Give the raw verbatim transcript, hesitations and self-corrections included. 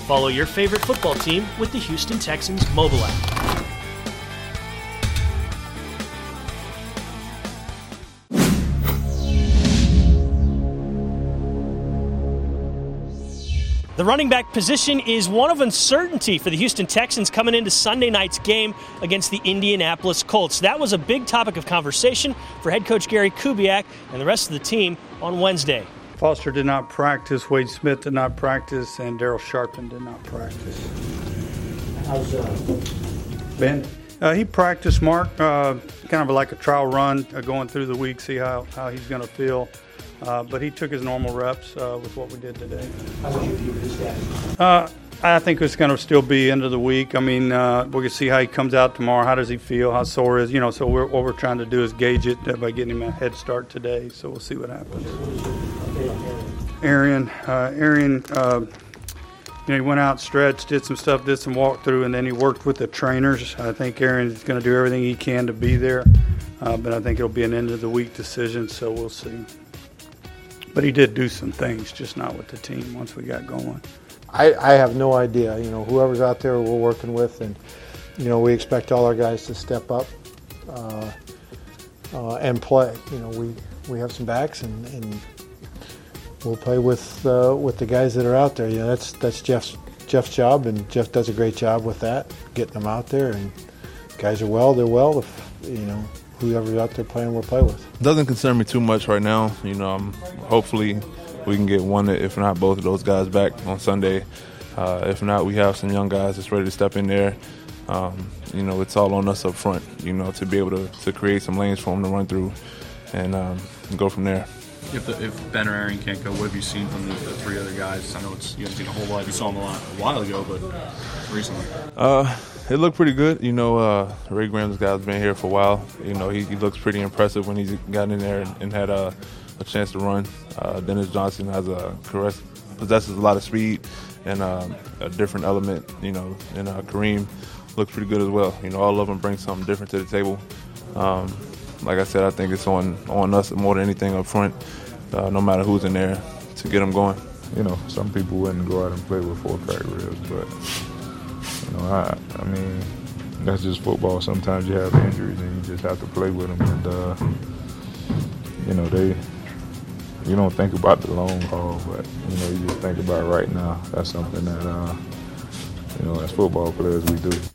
Follow your favorite football team with the Houston Texans mobile app. The running back position is one of uncertainty for the Houston Texans coming into Sunday night's game against the Indianapolis Colts. That was a big topic of conversation for head coach Gary Kubiak and the rest of the team on Wednesday. Foster did not practice, Wade Smith did not practice, and Daryl Sharpen did not practice. How's uh, Ben? Uh, he practiced, Mark, uh, kind of like a trial run, uh, going through the week, see how, how he's going to feel. Uh, but he took his normal reps uh, with what we did today. How would you view his status? Uh, I think it's going to still be end of the week. I mean, uh, we're going to see how he comes out tomorrow. How does he feel? How sore is? You know, so we're, what we're trying to do is gauge it by getting him a head start today. So we'll see what happens. Arian, uh, Arian, uh, you know, he went out, stretched, did some stuff, did some walkthrough, and then he worked with the trainers. I think Arian's going to do everything he can to be there, uh, but I think it'll be an end of the week decision. So we'll see. But he did do some things, just not with the team once we got going. I, I have no idea. You know, whoever's out there we're working with, and, you know, we expect all our guys to step up uh, uh, and play. You know, we, we have some backs, and, and we'll play with uh, with the guys that are out there. You know, that's that's Jeff's Jeff's job, and Jeff does a great job with that, getting them out there. And guys are well, they're well. If, you know, whoever's out there playing, we'll play with. Doesn't concern me too much right now. You know, um, hopefully we can get one, if not both of those guys back on Sunday. Uh, if not, we have some young guys that's ready to step in there. Um, you know, it's all on us up front, you know, to be able to, to create some lanes for them to run through and um, go from there. If, the, if Ben or Arian can't go, what have you seen from the, the three other guys? I know it's, you haven't seen a whole lot. You saw them a, lot, a while ago, but recently. Uh, it looked pretty good. You know, uh, Ray Graham's guy's been here for a while. You know, he, he looks pretty impressive when he's gotten in there and, and had a, a chance to run. Uh, Dennis Johnson has a possesses a lot of speed and uh, a different element. You know, and uh, Kareem looks pretty good as well. You know, all of them bring something different to the table. Um, like I said, I think it's on on us more than anything up front, uh, no matter who's in there, to get them going. You know, some people wouldn't go out and play with four crack ribs, but you know, I, I mean, that's just football. Sometimes you have injuries and you just have to play with them. And uh, you know, they, you don't think about the long haul, but you know, you just think about right now. That's something that uh, you know, as football players we do.